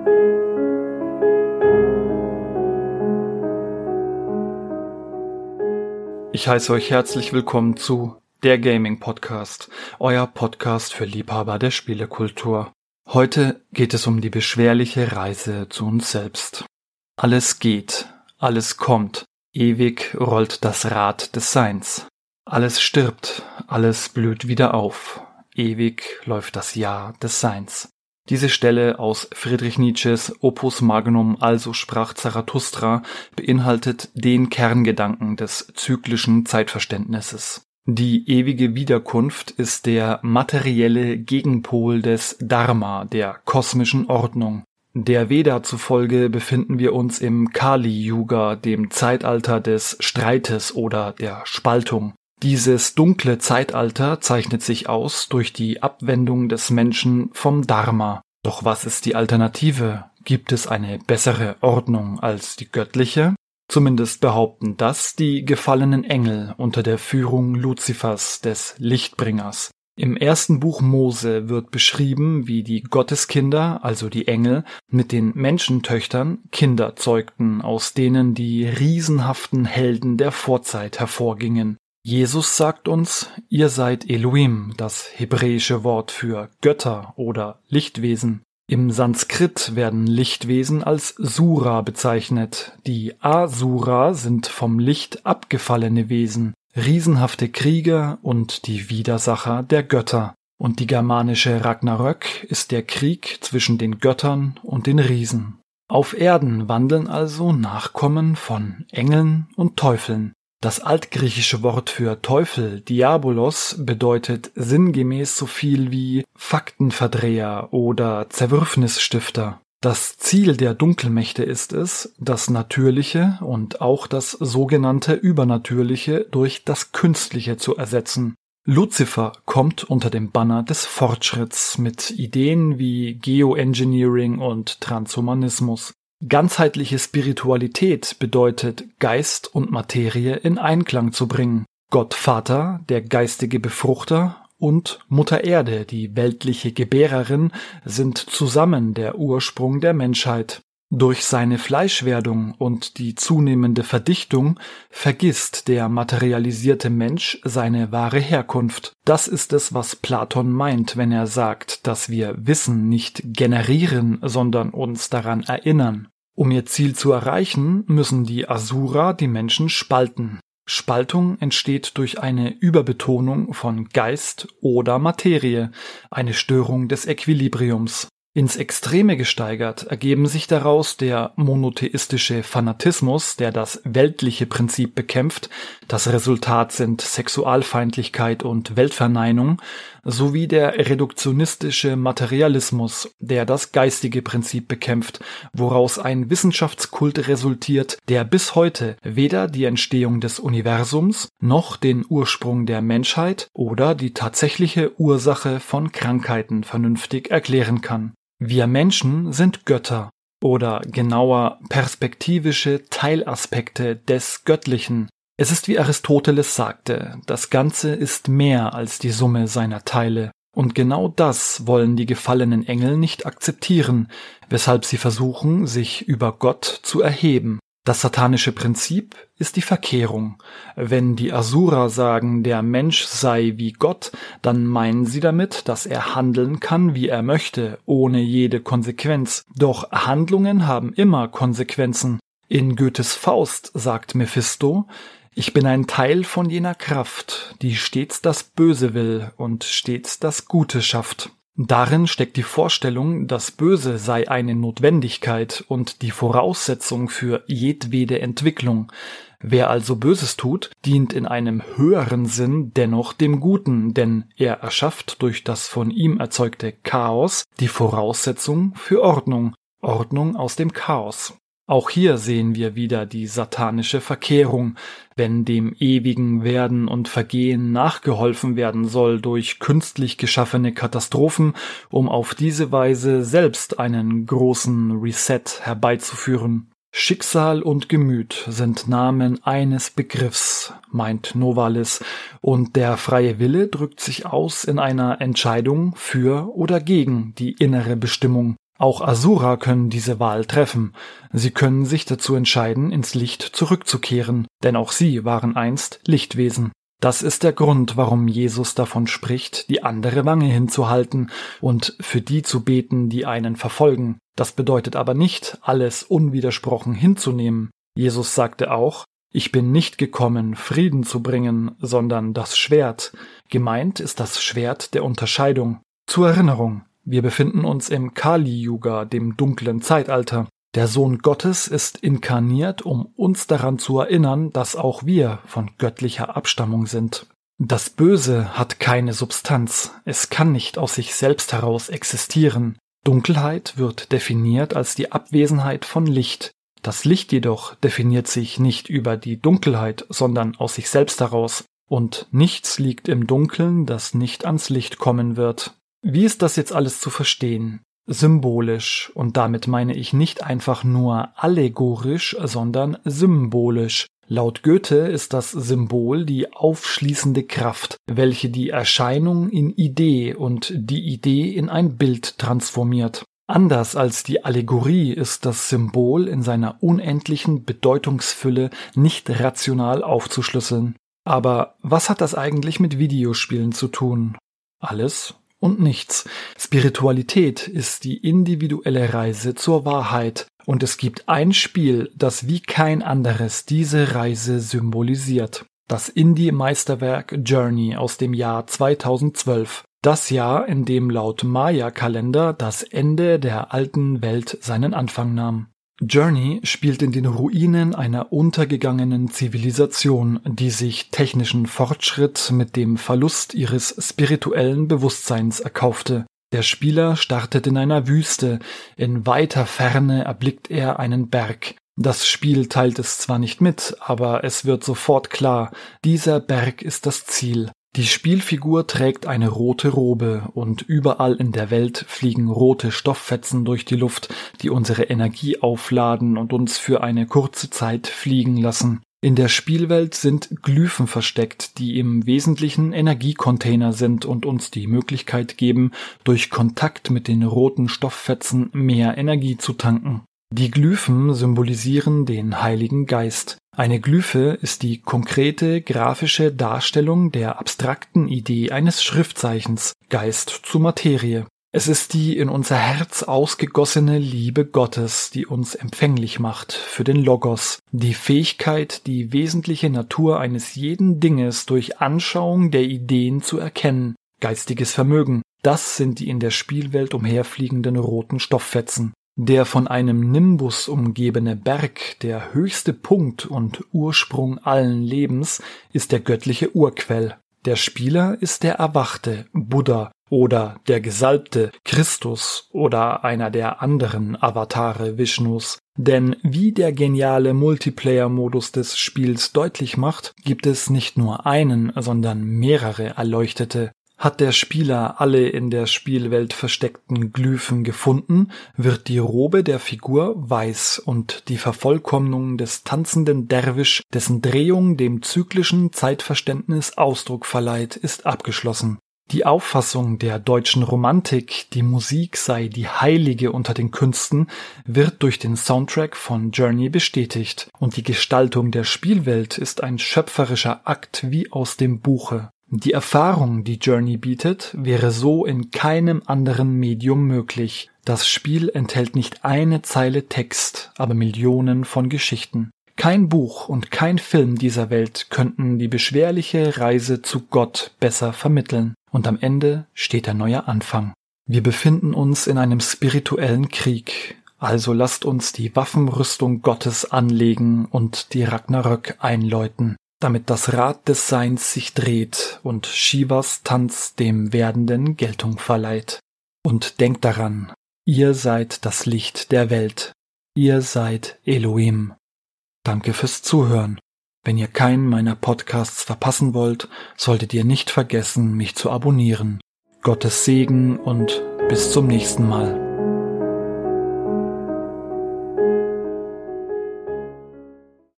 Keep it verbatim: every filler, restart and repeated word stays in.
Ich heiße euch herzlich willkommen zu Der Gaming Podcast, euer Podcast für Liebhaber der Spielekultur. Heute geht es um die beschwerliche Reise zu uns selbst. Alles geht, alles kommt, ewig rollt das Rad des Seins. Alles stirbt, alles blüht wieder auf, ewig läuft das Jahr des Seins. Diese Stelle aus Friedrich Nietzsches Opus Magnum Also sprach Zarathustra beinhaltet den Kerngedanken des zyklischen Zeitverständnisses. Die ewige Wiederkunft ist der materielle Gegenpol des Dharma, der kosmischen Ordnung. Der Veda zufolge befinden wir uns im Kali-Yuga, dem Zeitalter des Streites oder der Spaltung. Dieses dunkle Zeitalter zeichnet sich aus durch die Abwendung des Menschen vom Dharma. Doch was ist die Alternative? Gibt es eine bessere Ordnung als die göttliche? Zumindest behaupten das die gefallenen Engel unter der Führung Luzifers, des Lichtbringers. Im ersten Buch Mose wird beschrieben, wie die Gotteskinder, also die Engel, mit den Menschentöchtern Kinder zeugten, aus denen die riesenhaften Helden der Vorzeit hervorgingen. Jesus sagt uns, ihr seid Elohim, das hebräische Wort für Götter oder Lichtwesen. Im Sanskrit werden Lichtwesen als Sura bezeichnet. Die Asura sind vom Licht abgefallene Wesen, riesenhafte Krieger und die Widersacher der Götter. Und die germanische Ragnarök ist der Krieg zwischen den Göttern und den Riesen. Auf Erden wandeln also Nachkommen von Engeln und Teufeln. Das altgriechische Wort für Teufel, Diabolos, bedeutet sinngemäß so viel wie Faktenverdreher oder Zerwürfnisstifter. Das Ziel der Dunkelmächte ist es, das Natürliche und auch das sogenannte Übernatürliche durch das Künstliche zu ersetzen. Luzifer kommt unter dem Banner des Fortschritts mit Ideen wie Geoengineering und Transhumanismus. Ganzheitliche Spiritualität bedeutet, Geist und Materie in Einklang zu bringen. Gott Vater, der geistige Befruchter, und Mutter Erde, die weltliche Gebärerin, sind zusammen der Ursprung der Menschheit. Durch seine Fleischwerdung und die zunehmende Verdichtung vergisst der materialisierte Mensch seine wahre Herkunft. Das ist es, was Platon meint, wenn er sagt, dass wir Wissen nicht generieren, sondern uns daran erinnern. Um ihr Ziel zu erreichen, müssen die Asura die Menschen spalten. Spaltung entsteht durch eine Überbetonung von Geist oder Materie, eine Störung des Equilibriums. Ins Extreme gesteigert ergeben sich daraus der monotheistische Fanatismus, der das weltliche Prinzip bekämpft. Das Resultat sind Sexualfeindlichkeit und Weltverneinung, sowie der reduktionistische Materialismus, der das geistige Prinzip bekämpft, woraus ein Wissenschaftskult resultiert, der bis heute weder die Entstehung des Universums noch den Ursprung der Menschheit oder die tatsächliche Ursache von Krankheiten vernünftig erklären kann. Wir Menschen sind Götter oder genauer perspektivische Teilaspekte des Göttlichen. Es ist wie Aristoteles sagte, das Ganze ist mehr als die Summe seiner Teile. Und genau das wollen die gefallenen Engel nicht akzeptieren, weshalb sie versuchen, sich über Gott zu erheben. Das satanische Prinzip ist die Verkehrung. Wenn die Asura sagen, der Mensch sei wie Gott, dann meinen sie damit, dass er handeln kann, wie er möchte, ohne jede Konsequenz. Doch Handlungen haben immer Konsequenzen. In Goethes Faust sagt Mephisto, ich bin ein Teil von jener Kraft, die stets das Böse will und stets das Gute schafft. Darin steckt die Vorstellung, das Böse sei eine Notwendigkeit und die Voraussetzung für jedwede Entwicklung. Wer also Böses tut, dient in einem höheren Sinn dennoch dem Guten, denn er erschafft durch das von ihm erzeugte Chaos die Voraussetzung für Ordnung, Ordnung aus dem Chaos. Auch hier sehen wir wieder die satanische Verkehrung, wenn dem ewigen Werden und Vergehen nachgeholfen werden soll durch künstlich geschaffene Katastrophen, um auf diese Weise selbst einen großen Reset herbeizuführen. Schicksal und Gemüt sind Namen eines Begriffs, meint Novalis, und der freie Wille drückt sich aus in einer Entscheidung für oder gegen die innere Bestimmung. Auch Asura können diese Wahl treffen. Sie können sich dazu entscheiden, ins Licht zurückzukehren, denn auch sie waren einst Lichtwesen. Das ist der Grund, warum Jesus davon spricht, die andere Wange hinzuhalten und für die zu beten, die einen verfolgen. Das bedeutet aber nicht, alles unwidersprochen hinzunehmen. Jesus sagte auch: Ich bin nicht gekommen, Frieden zu bringen, sondern das Schwert. Gemeint ist das Schwert der Unterscheidung. Zur Erinnerung: Wir befinden uns im Kali-Yuga, dem dunklen Zeitalter. Der Sohn Gottes ist inkarniert, um uns daran zu erinnern, dass auch wir von göttlicher Abstammung sind. Das Böse hat keine Substanz, es kann nicht aus sich selbst heraus existieren. Dunkelheit wird definiert als die Abwesenheit von Licht. Das Licht jedoch definiert sich nicht über die Dunkelheit, sondern aus sich selbst heraus. Und nichts liegt im Dunkeln, das nicht ans Licht kommen wird. Wie ist das jetzt alles zu verstehen? Symbolisch, und damit meine ich nicht einfach nur allegorisch, sondern symbolisch. Laut Goethe ist das Symbol die aufschließende Kraft, welche die Erscheinung in Idee und die Idee in ein Bild transformiert. Anders als die Allegorie ist das Symbol in seiner unendlichen Bedeutungsfülle nicht rational aufzuschlüsseln. Aber was hat das eigentlich mit Videospielen zu tun? Alles und nichts. Spiritualität ist die individuelle Reise zur Wahrheit, und es gibt ein Spiel, das wie kein anderes diese Reise symbolisiert. Das Indie-Meisterwerk Journey aus dem Jahr zweitausendzwölf. Das Jahr, in dem laut Maya-Kalender das Ende der alten Welt seinen Anfang nahm. Journey spielt in den Ruinen einer untergegangenen Zivilisation, die sich technischen Fortschritt mit dem Verlust ihres spirituellen Bewusstseins erkaufte. Der Spieler startet in einer Wüste, in weiter Ferne erblickt er einen Berg. Das Spiel teilt es zwar nicht mit, aber es wird sofort klar, dieser Berg ist das Ziel. Die Spielfigur trägt eine rote Robe und überall in der Welt fliegen rote Stofffetzen durch die Luft, die unsere Energie aufladen und uns für eine kurze Zeit fliegen lassen. In der Spielwelt sind Glyphen versteckt, die im Wesentlichen Energiecontainer sind und uns die Möglichkeit geben, durch Kontakt mit den roten Stofffetzen mehr Energie zu tanken. Die Glyphen symbolisieren den Heiligen Geist. Eine Glyphe ist die konkrete grafische Darstellung der abstrakten Idee eines Schriftzeichens, Geist zu Materie. Es ist die in unser Herz ausgegossene Liebe Gottes, die uns empfänglich macht für den Logos, die Fähigkeit, die wesentliche Natur eines jeden Dinges durch Anschauung der Ideen zu erkennen, geistiges Vermögen. Das sind die in der Spielwelt umherfliegenden roten Stofffetzen. Der von einem Nimbus umgebene Berg, der höchste Punkt und Ursprung allen Lebens, ist der göttliche Urquell. Der Spieler ist der Erwachte, Buddha, oder der Gesalbte, Christus, oder einer der anderen Avatare Vishnus. Denn wie der geniale Multiplayer-Modus des Spiels deutlich macht, gibt es nicht nur einen, sondern mehrere Erleuchtete. Hat der Spieler alle in der Spielwelt versteckten Glyphen gefunden, wird die Robe der Figur weiß und die Vervollkommnung des tanzenden Derwisch, dessen Drehung dem zyklischen Zeitverständnis Ausdruck verleiht, ist abgeschlossen. Die Auffassung der deutschen Romantik, die Musik sei die Heilige unter den Künsten, wird durch den Soundtrack von Journey bestätigt, und die Gestaltung der Spielwelt ist ein schöpferischer Akt wie aus dem Buche. Die Erfahrung, die Journey bietet, wäre so in keinem anderen Medium möglich. Das Spiel enthält nicht eine Zeile Text, aber Millionen von Geschichten. Kein Buch und kein Film dieser Welt könnten die beschwerliche Reise zu Gott besser vermitteln. Und am Ende steht ein neuer Anfang. Wir befinden uns in einem spirituellen Krieg. Also lasst uns die Waffenrüstung Gottes anlegen und die Ragnarök einläuten, damit das Rad des Seins sich dreht und Shivas Tanz dem Werdenden Geltung verleiht. Und denkt daran, ihr seid das Licht der Welt. Ihr seid Elohim. Danke fürs Zuhören. Wenn ihr keinen meiner Podcasts verpassen wollt, solltet ihr nicht vergessen, mich zu abonnieren. Gottes Segen und bis zum nächsten Mal.